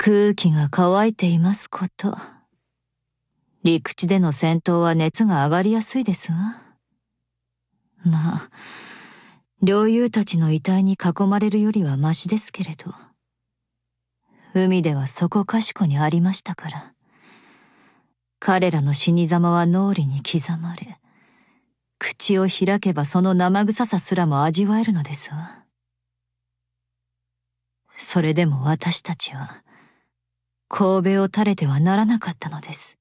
空気が乾いていますこと。陸地での戦闘は熱が上がりやすいですわ。まあ、領友たちの遺体に囲まれるよりはマシですけれど、海ではそこかしこにありましたから、彼らの死に様は脳裏に刻まれ、口を開けばその生臭さすらも味わえるのですわ。それでも私たちは、頭を垂れてはならなかったのです。